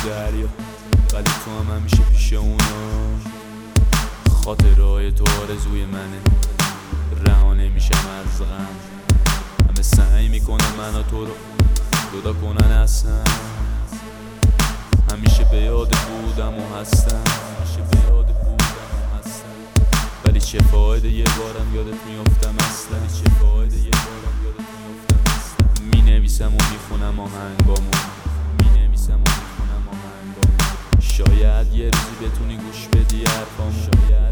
دریا، ولی تو هم همیشه پیش اونا. خاطرهای تو آرزوی منه، رها نمیشم از غم. همه سعی میکنم منو تو رو جدا کنن اصلا. همیشه به یاد بودم و هستم، ولی چه فایده یه بارم یادت میافتم اصلا. می نویسم و میخونم آهنگامو، شاید یه روزی بتونی گوش بدی حرفامو.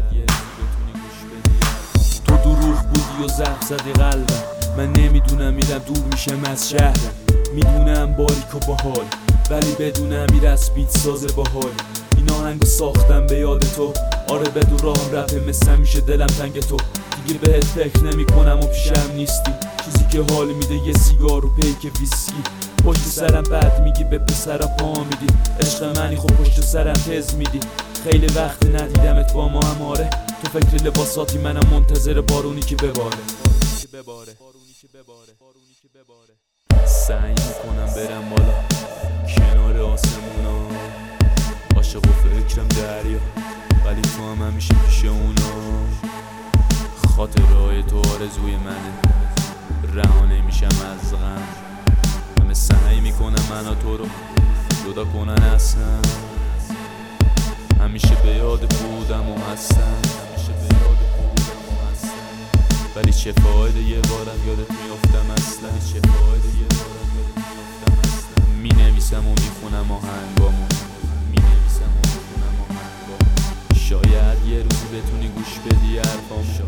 تو دروغ بودی و زخم زدی قلبم. من نمیدونم میرم دور میشم از شهرم. میدونم باریک و باحال، ولی بدونم میره از بیت ساز باحال. این آهنگو ساختم به یاد تو. آره بدون راهم رفه مثل میشه دلم تنگ تو. دیگه بهت فکر نمی کنم و پیشم نیستی. چیزی که حال میده یه سیگار و پیک ویسکی. پشت سرم بد میگی به پسرا پا میدی. عشق منی خب پشت سرم تز میدی. خیلی وقت ندیدمت با ما هم آره. تو فکر لباساتی منم منتظر بارونی که بباره. سعی میکنم برم بالا کنار آسمونا. عاشق و فکرم دریا، ولی تو هم همیشه پیش اونا. خاطرهای تو آرزوی منه، رها نمیشم از غم. همه سعی میکنم منو تو رو جدا کنن اصلا. همیشه به یاد بودم و هستم، ولی چه فایده یه بارم یادت میافتم اصلا. می نویسم و میخونم آهنگامو، شاید یه روزی بتونی گوش بدی حرفامو.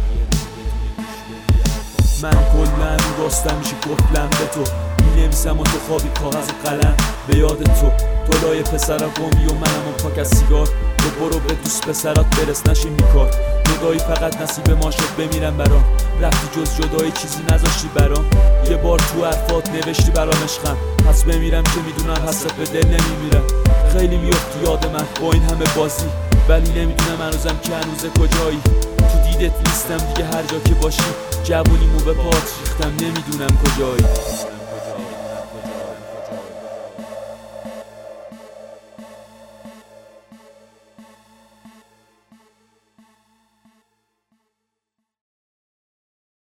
من کلن رو راستم میشه گفتم به تو. می نویسم و تو خوابی کاغذ قلم به یاد تو. تو لای پسرم قومی و منم و پاک از سیگار. تو برو به دوست پسرات برس نشین بیکار. جدایی فقط نصیب ما شد بمیرم برام. رفتی جز جدایی چیزی نذاشتی برام. یه بار تو حرفات نوشتی برام عشقم. پس بمیرم که میدونم حسرت به دل نمیمیرم. خیلی میفتی یاد من با این همه بازی، ولی نمیدونم هنوزم که هنوز کجایی. تو دیدت نیستم دیگه هر جا که باشی. جوونیمو به پات ریختم نمیدونم کجایی.